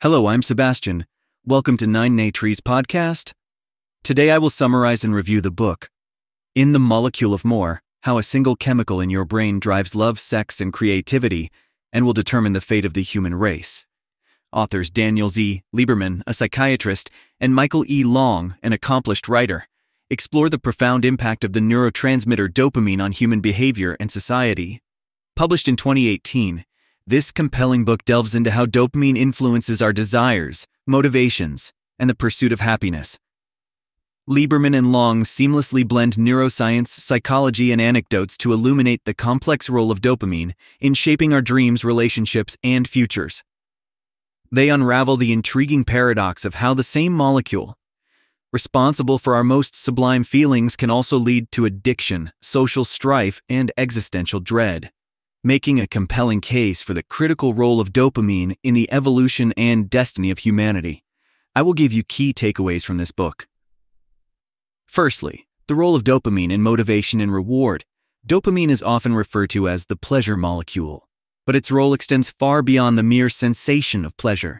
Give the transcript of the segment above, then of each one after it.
Hello, I'm Sebastian. Welcome to 9natrees podcast. Today I will summarize and review the book, In the Molecule of More, How a Single Chemical in Your Brain Drives Love, Sex, and Creativity and Will Determine the Fate of the Human Race. Authors Daniel Z. Lieberman, a psychiatrist, and Michael E. Long, an accomplished writer, explore the profound impact of the neurotransmitter dopamine on human behavior and society. Published in 2018, this compelling book delves into how dopamine influences our desires, motivations, and the pursuit of happiness. Lieberman and Long seamlessly blend neuroscience, psychology, and anecdotes to illuminate the complex role of dopamine in shaping our dreams, relationships, and futures. They unravel the intriguing paradox of how the same molecule, responsible for our most sublime feelings, can also lead to addiction, social strife, and existential dread, making a compelling case for the critical role of dopamine in the evolution and destiny of humanity. I will give you key takeaways from this book. Firstly, the role of dopamine in motivation and reward. Dopamine is often referred to as the pleasure molecule, but its role extends far beyond the mere sensation of pleasure.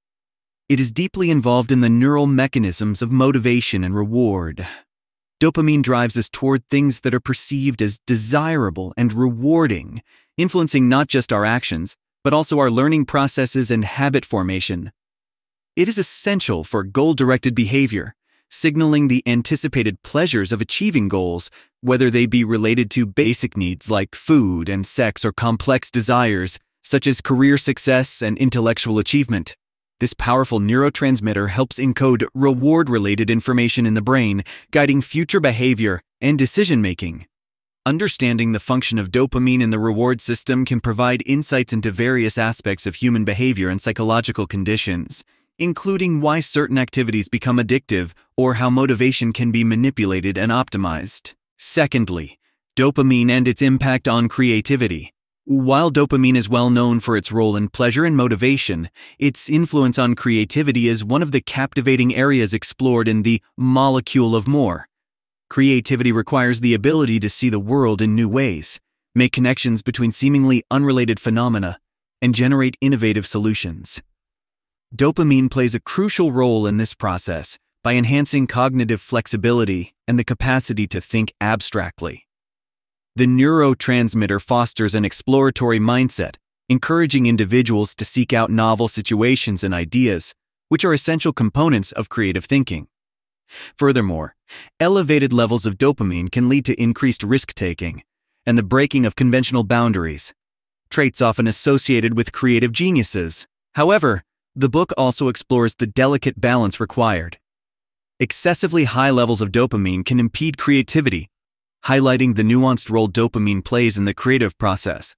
It is deeply involved in the neural mechanisms of motivation and reward. Dopamine drives us toward things that are perceived as desirable and rewarding, influencing not just our actions, but also our learning processes and habit formation. It is essential for goal-directed behavior, signaling the anticipated pleasures of achieving goals, whether they be related to basic needs like food and sex or complex desires, such as career success and intellectual achievement. This powerful neurotransmitter helps encode reward-related information in the brain, guiding future behavior and decision-making. Understanding the function of dopamine in the reward system can provide insights into various aspects of human behavior and psychological conditions, including why certain activities become addictive or how motivation can be manipulated and optimized. Secondly, dopamine and its impact on creativity. While dopamine is well known for its role in pleasure and motivation, its influence on creativity is one of the captivating areas explored in The Molecule of More. Creativity requires the ability to see the world in new ways, make connections between seemingly unrelated phenomena, and generate innovative solutions. Dopamine plays a crucial role in this process by enhancing cognitive flexibility and the capacity to think abstractly. The neurotransmitter fosters an exploratory mindset, encouraging individuals to seek out novel situations and ideas, which are essential components of creative thinking. Furthermore, elevated levels of dopamine can lead to increased risk-taking and the breaking of conventional boundaries, traits often associated with creative geniuses. However, the book also explores the delicate balance required. Excessively high levels of dopamine can impede creativity, highlighting the nuanced role dopamine plays in the creative process.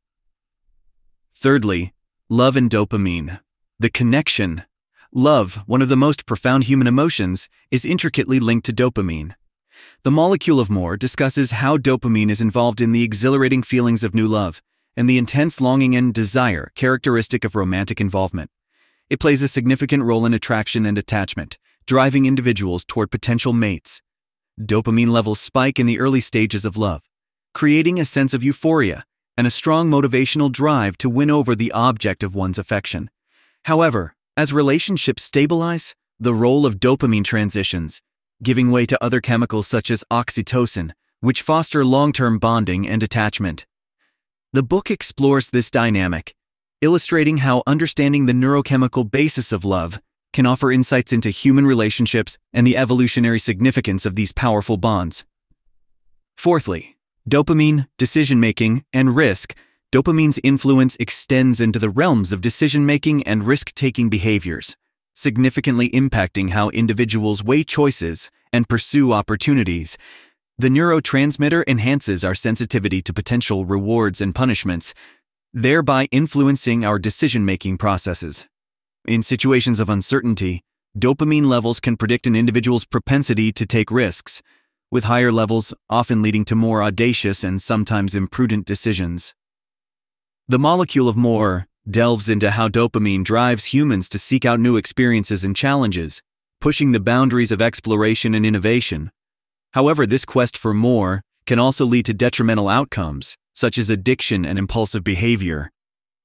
Thirdly, love and dopamine. The connection. Love, one of the most profound human emotions, is intricately linked to dopamine. The Molecule of More discusses how dopamine is involved in the exhilarating feelings of new love and the intense longing and desire characteristic of romantic involvement. It plays a significant role in attraction and attachment, driving individuals toward potential mates. Dopamine levels spike in the early stages of love, creating a sense of euphoria and a strong motivational drive to win over the object of one's affection. However, as relationships stabilize, the role of dopamine transitions, giving way to other chemicals such as oxytocin, which foster long-term bonding and attachment. The book explores this dynamic, illustrating how understanding the neurochemical basis of love can offer insights into human relationships and the evolutionary significance of these powerful bonds. Fourthly, dopamine, decision-making, and risk. Dopamine's influence extends into the realms of decision-making and risk-taking behaviors, significantly impacting how individuals weigh choices and pursue opportunities. The neurotransmitter enhances our sensitivity to potential rewards and punishments, thereby influencing our decision-making processes. In situations of uncertainty, dopamine levels can predict an individual's propensity to take risks, with higher levels often leading to more audacious and sometimes imprudent decisions. The Molecule of More delves into how dopamine drives humans to seek out new experiences and challenges, pushing the boundaries of exploration and innovation. However, this quest for more can also lead to detrimental outcomes, such as addiction and impulsive behavior.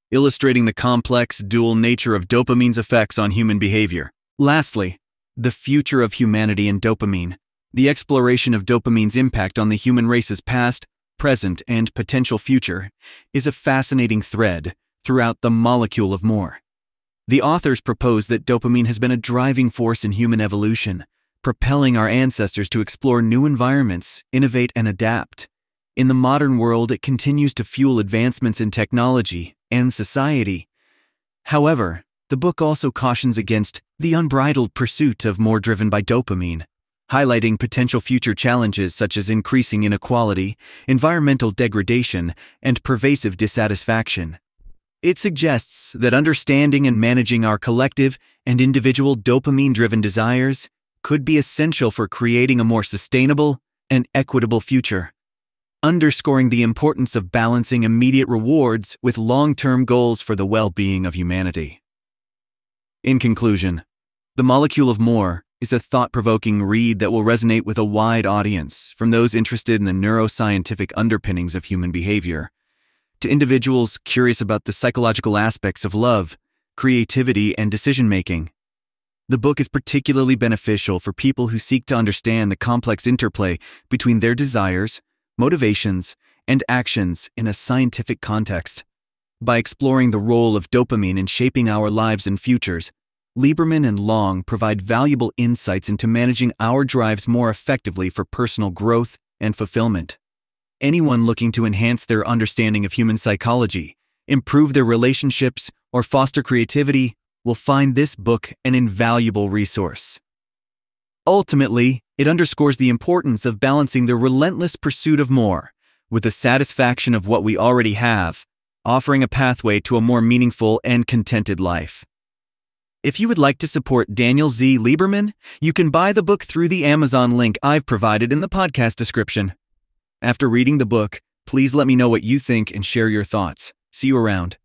illustrating the complex, dual nature of dopamine's effects on human behavior. Lastly, The Future of Humanity and Dopamine. The exploration of dopamine's impact on the human race's past, present, and potential future is a fascinating thread throughout The Molecule of More. The authors propose that dopamine has been a driving force in human evolution, propelling our ancestors to explore new environments, innovate, and adapt. In the modern world, it continues to fuel advancements in technology and society. However, the book also cautions against the unbridled pursuit of more driven by dopamine, highlighting potential future challenges such as increasing inequality, environmental degradation, and pervasive dissatisfaction. It suggests that understanding and managing our collective and individual dopamine-driven desires could be essential for creating a more sustainable and equitable future, underscoring the importance of balancing immediate rewards with long-term goals for the well-being of humanity. In conclusion, The Molecule of More is a thought-provoking read that will resonate with a wide audience, from those interested in the neuroscientific underpinnings of human behavior to individuals curious about the psychological aspects of love, creativity, and decision-making. The book is particularly beneficial for people who seek to understand the complex interplay between their desires, motivations, and actions in a scientific context. By exploring the role of dopamine in shaping our lives and futures, Lieberman and Long provide valuable insights into managing our drives more effectively for personal growth and fulfillment. Anyone looking to enhance their understanding of human psychology, improve their relationships, or foster creativity will find this book an invaluable resource. Ultimately, it underscores the importance of balancing the relentless pursuit of more with the satisfaction of what we already have, offering a pathway to a more meaningful and contented life. If you would like to support Daniel Z. Lieberman, you can buy the book through the Amazon link I've provided in the podcast description. After reading the book, please let me know what you think and share your thoughts. See you around.